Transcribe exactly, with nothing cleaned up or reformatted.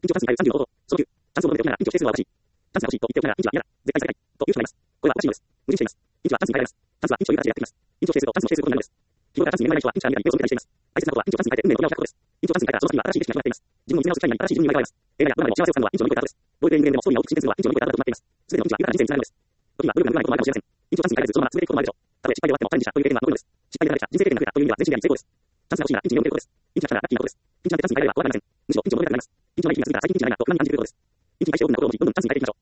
緊張チャンスに変えるさんじゅうの方法。そのきゅう、チャンスを求めておきながら緊張しているのは私。チャンスが欲しいと言っておきながら緊張は嫌だ。絶対されたい。という人がいます。これは私のです。矛盾しています。緊張はチャンスに変えられます。チャンスは緊張をいう形でやってきます。緊張を制するとチャンスを制することになるのです。日頃からチャンスに恵まれない人は緊張に見られ手を染めたりしています。大切なことは緊張チャンスに変えて運命の扉を開くことです。緊張チャンスに変えたらその先には新しい景色が広がっています。自分を見つめ直す機会になり新しい自分に磨かれます。映画やドラマでも幸せをつかむのは緊張を乗り越えた後です。どういう映画でもストーリーが大きく進展するのは緊張を乗り越えた後となっています。すべての緊張は豊かな人生につながるのです。時には努力が報われないこともあるかもしれません。緊張チャンスに変えられずそのまま続けていくこともあるでしょう。たとえ失敗であっても続けていくこともあるでしょう。たとえ失敗であってもチャレンジしたという経験は残るのです。失敗で慣れた人生経験が増えたという意味では前進であり成功です。チャンスが欲しいならピンチに挑んでいくことです。ピンチが来たらラッキーなことです。ピンチなんてチャンスに変えられれば怖がりません。むしろピンチを求めたくなります。ピンチのない日々が続いたら最近ピンチになるなと不安に感じてくることです。ピンチに対して多くのことを持ち、どんどんチャンスに変えていきましょう。